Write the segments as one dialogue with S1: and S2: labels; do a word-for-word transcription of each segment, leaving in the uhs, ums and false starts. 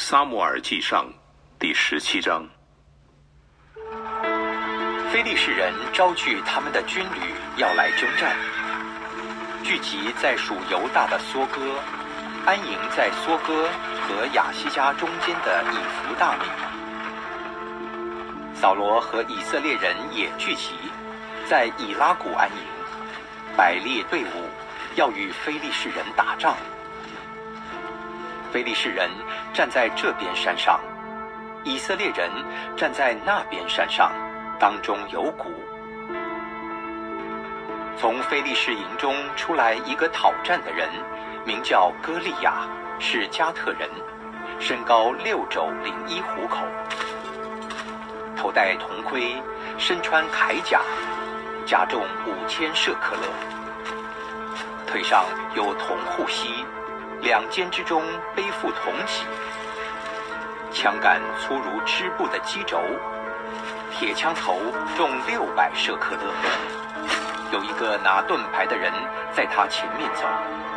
S1: 撒母耳记上第十七章。
S2: 非利士人招聚他们的军旅要来征战，聚集在属犹大的梭哥，安营在梭哥和亚西加中间的以弗大米。扫罗和以色列人也聚集在以拉谷安营，摆列队伍，要与非利士人打仗。非利士人站在这边山上，以色列人站在那边山上，当中有谷。从非利士营中出来一个讨战的人，名叫歌利亚，是加特人，身高六肘零一虎口，头戴铜盔，身穿铠甲，甲重五千舍克勒，腿上有铜护膝，两肩之中背负铜戟，枪杆粗如织布的机轴，铁枪头重六百舍克勒。有一个拿盾牌的人在他前面走。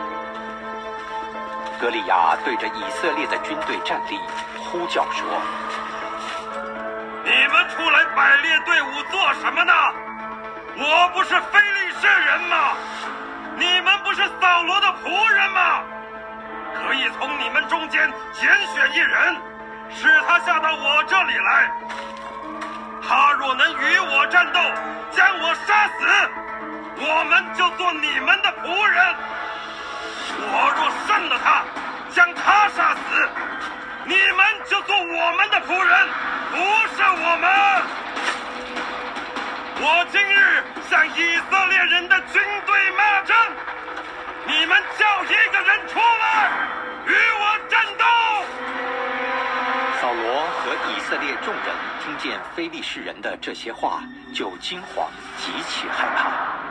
S2: 歌利亚对着以色列的军队站立，呼叫说：
S3: 你们出来摆列队伍做什么呢？我不是非利士人吗？你们不是扫罗的仆人吗？可以从你们中间拣选一人，使他下到我这里来。他若能与我战斗，将我杀死，我们就做你们的仆人。我若胜了他，将他杀死，你们就做我们的仆人，不是我们。我今日向以色列人的军队骂阵，你们叫一个人出来与我战斗。
S2: 扫罗和以色列众人听见非利士人的这些话，就惊慌，极其害怕。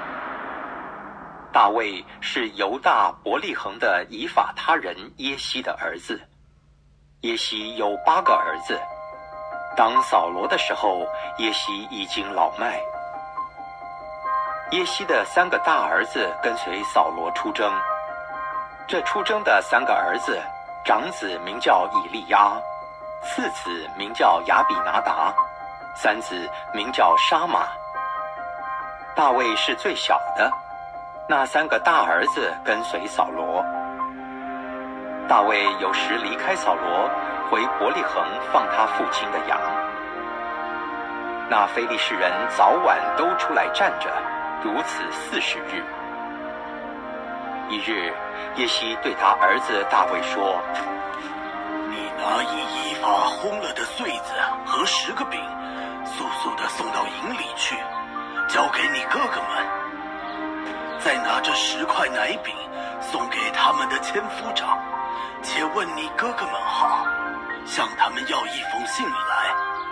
S2: 大卫是犹大伯利恒的以法他人耶西的儿子，耶西有八个儿子。当扫罗的时候，耶西已经老迈。耶西的三个大儿子跟随扫罗出征，这出征的三个儿子，长子名叫以利押，次子名叫亚比拿达，三子名叫沙马。大卫是最小的，那三个大儿子跟随扫罗。大卫有时离开扫罗，回伯利恒放他父亲的羊。那非利士人早晚都出来站着，如此四十日。一日，耶西对他儿子大卫说：
S4: 你拿一以法烘了的穗子和十个饼，速速地送到营里去，交给你哥哥们。再拿这十块奶饼送给他们的千夫长，且问你哥哥们好，向他们要一封信来。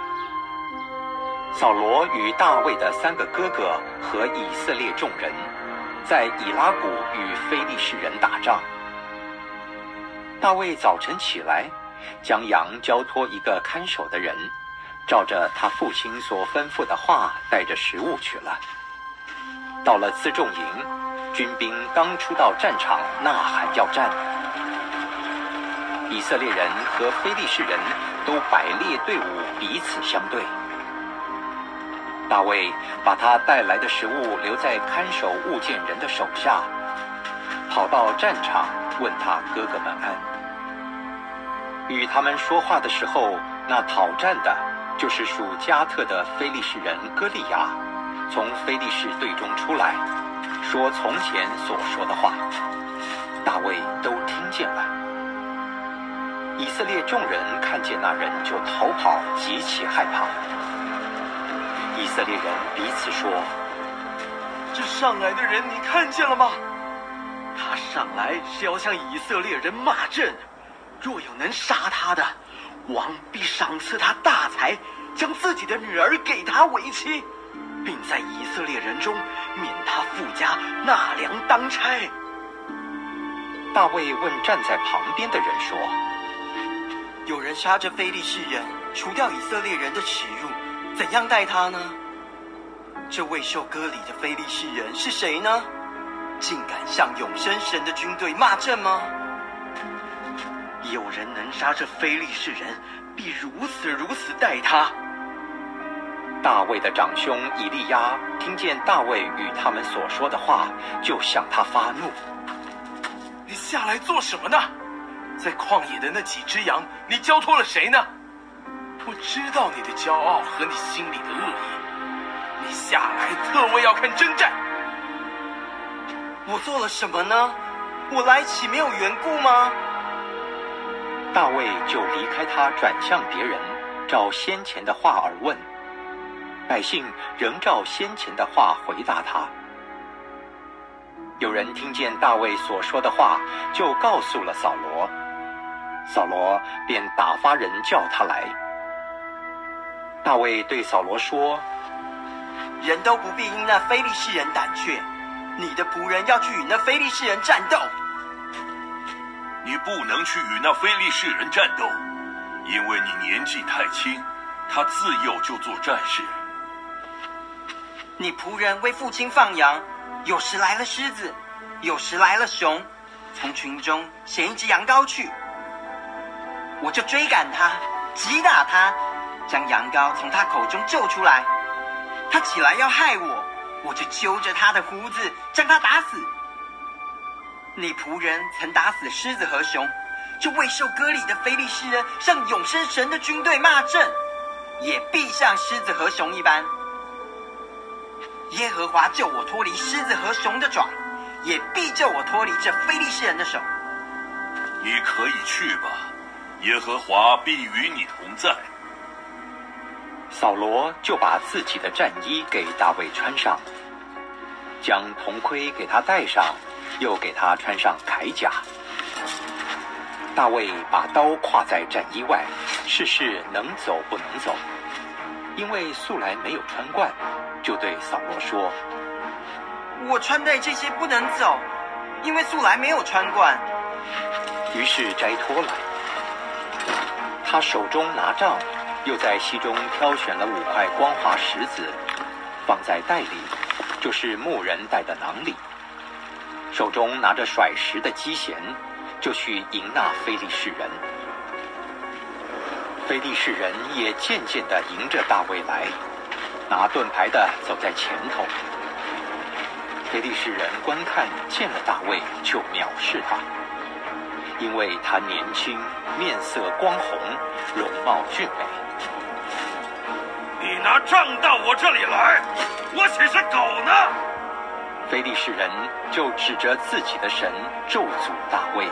S2: 扫罗与大卫的三个哥哥和以色列众人，在以拉谷与非利士人打仗。大卫早晨起来，将羊交托一个看守的人，照着他父亲所吩咐的话，带着食物去了。到了辎重营，军兵刚出到战场，呐喊要战。以色列人和非利士人都摆列队伍，彼此相对。大卫把他带来的食物留在看守物件人的手下，跑到战场问他哥哥们安。与他们说话的时候，那讨战的就是属加特的非利士人歌利亚，从非利士队中出来，说从前所说的话。大卫都听见了。以色列众人看见那人就逃跑，极其害怕。以色列人彼此说：
S5: 这上来的人你看见了吗？他上来是要向以色列人骂阵，若有能杀他的，王必赏赐他大财，将自己的女儿给他为妻，并在以色列人中免他父家纳粮当差。
S2: 大卫问站在旁边的人说：
S6: 有人杀这非利士人，除掉以色列人的耻辱，怎样待他呢？这未受割礼的非利士人是谁呢？竟敢向永生神的军队骂阵吗？
S5: 有人能杀这非利士人，必如此如此待他。
S2: 大卫的长兄以利亚听见大卫与他们所说的话，就向他发怒：
S4: 你下来做什么呢？在旷野的那几只羊，你交托了谁呢？我知道你的骄傲和你心里的恶意，你下来特为要看征战。
S6: 我做了什么呢？我来岂没有缘故吗？
S2: 大卫就离开他，转向别人，照先前的话而问。百姓仍照先前的话回答他。有人听见大卫所说的话，就告诉了扫罗。扫罗便打发人叫他来。大卫对扫罗说：
S6: 人都不必因那非利士人胆怯，你的仆人要去与那非利士人战斗。
S1: 你不能去与那非利士人战斗，因为你年纪太轻，他自幼就做战士。
S6: 你仆人为父亲放羊，有时来了狮子，有时来了熊，从群中衔一只羊羔去，我就追赶他，击打他，将羊羔从他口中救出来。他起来要害我，我就揪着他的胡子，将他打死。你仆人曾打死狮子和熊，就未受割礼的非利士人向永生神的军队骂阵，也必像狮子和熊一般。耶和华救我脱离狮子和熊的爪，也必救我脱离这非利士人的手。
S1: 你可以去吧，耶和华必与你同在。
S2: 扫罗就把自己的战衣给大卫穿上，将铜盔给他戴上，又给他穿上铠甲。大卫把刀挎在战衣外，试试能走不能走，因为素来没有穿惯，就对扫罗说：
S6: 我穿戴这些不能走，因为素来没有穿惯。
S2: 于是摘脱了。他手中拿杖，又在溪中挑选了五块光滑石子，放在袋里，就是牧人带的囊里。手中拿着甩石的机弦，就去迎那非利士人。非利士人也渐渐地迎着大卫来，拿盾牌的走在前头。非利士人观看见了大卫，就藐视他，因为他年轻，面色光红，容貌俊美。
S3: 你拿杖到我这里来，我岂是狗呢？
S2: 非利士人就指着自己的神咒诅大卫。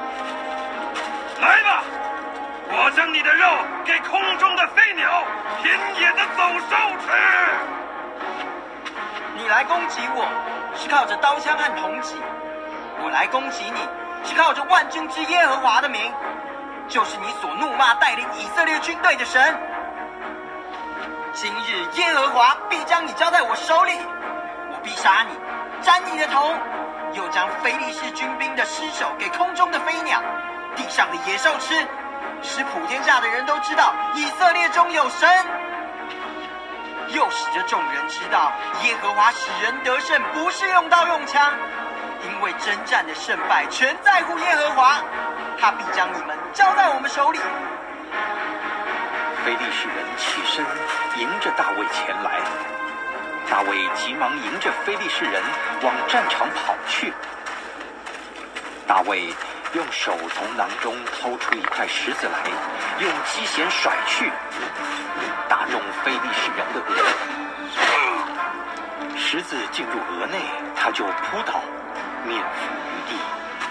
S3: 来吧，我将你的肉给空中的飞鸟、田野的走兽吃。
S6: 你来攻击我，是靠着刀枪和铜戟；我来攻击你，是靠着万军之耶和华的名，就是你所怒骂带领以色列军队的神。今日耶和华必将你交在我手里，我必杀你，斩你的头，又将非利士军兵的尸首给空中的飞鸟、地上的野兽吃，使普天下的人都知道以色列中有神。又使这众人知道，耶和华使人得胜，不是用刀用枪，因为征战的胜败全在乎耶和华，他必将你们交在我们手里。
S2: 非利士人起身迎着大卫前来，大卫急忙迎着非利士人往战场跑去。大卫用手从囊中掏出一块石子来，用机弦甩去，打中非利士人的额。石子进入额内，他就扑倒，面伏于地。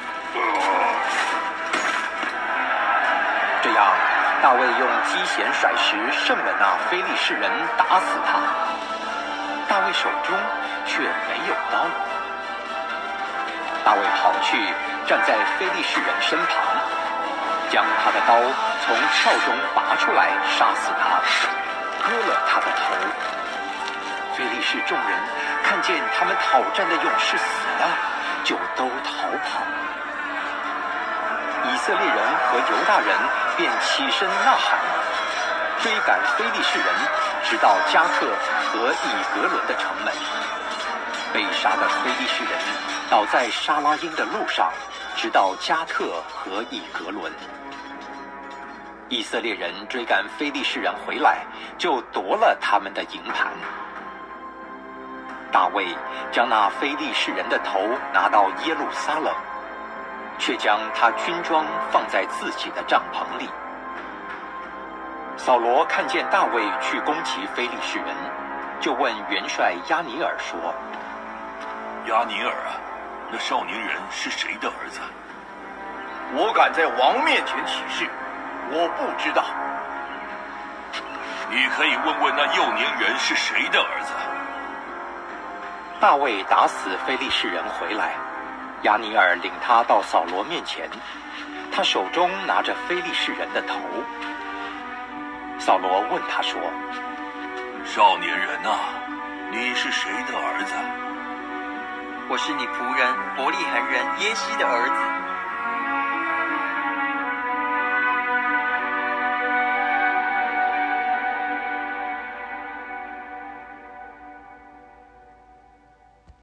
S2: 这样，大卫用机弦甩石胜了那非利士人，打死他。大卫手中却没有刀。大卫跑去，站在非利士人身旁，将他的刀从鞘中拔出来，杀死他，割了他的头。非利士众人看见他们讨战的勇士死了，就都逃跑。以色列人和犹大人便起身呐喊，追赶非利士人，直到加特和以格伦的城门。被杀的非利士人倒在沙拉因的路上，直到加特和以格伦。 以色列人追赶非利士人回来，就夺了他们的营盘。大卫将那非利士人的头拿到耶路撒冷，却将他军装放在自己的帐篷里。扫罗看见大卫去攻击非利士人，就问元帅押尼尔说：
S1: 押尼尔啊，那少年人是谁的儿子？
S7: 我敢在王面前起誓，我不知道。
S1: 你可以问问那幼年人是谁的儿子。
S2: 大卫打死非利士人回来，押尼尔领他到扫罗面前，他手中拿着非利士人的头。扫罗问他说：
S1: 少年人啊，你是谁的儿子？
S6: 我是你仆人伯利恒人耶西的儿子。